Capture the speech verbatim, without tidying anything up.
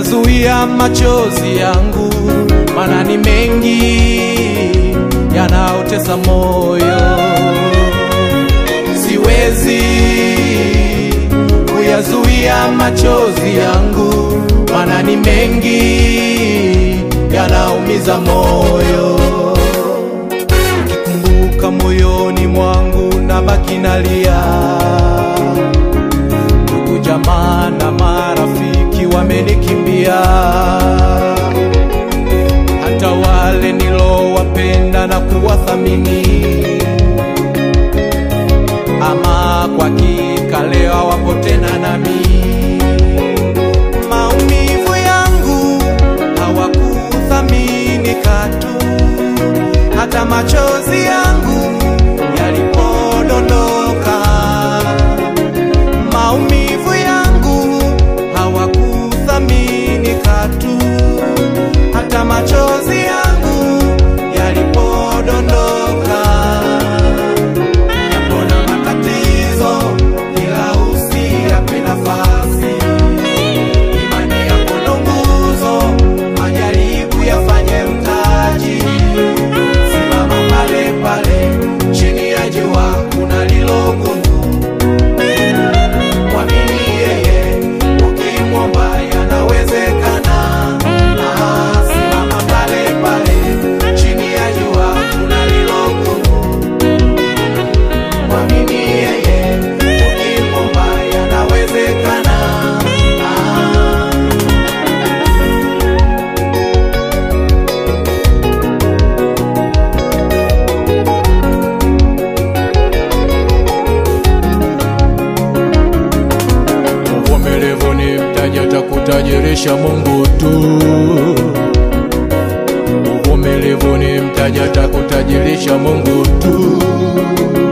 kuyazuia machozi yangu, maana ni mengi yanaotesa moyo. Siwezi kuyazuia machozi yangu, maana ni mengi yanaumiza moyo. Nikikumbuka moyoni mwangu nabaki nalia. Ndugu jamaa na marafiki wamenikimbia, hata wale nilowapenda na kuwathamini. Ama kwa hakika leo hawapo tena nami. Maumivu yangu hawakuthamini katu, hata machozi yangu yalipodondoka. Maumivu yangu hawakuthamini katu, hata machozi yangu yalipodondoka. Yapona matatizo ila usiyape nafasi. Imani yako ndo nguzo, majaribu yafanye mtaji. Simama pale pale chini ya jua kuna lilo gumu. Mwamini yeye, ukimwomba yanawezekana. Ah, simama pale pale chini ya jua kuna lilo gumu. Mwamini yeye, ukimwomba yanawezekana. Ah. Uvumilivu ni mtaji atakutajirisha Mungu tu. Uvumilivu ni mtaji atakutajirisha Mungu tu.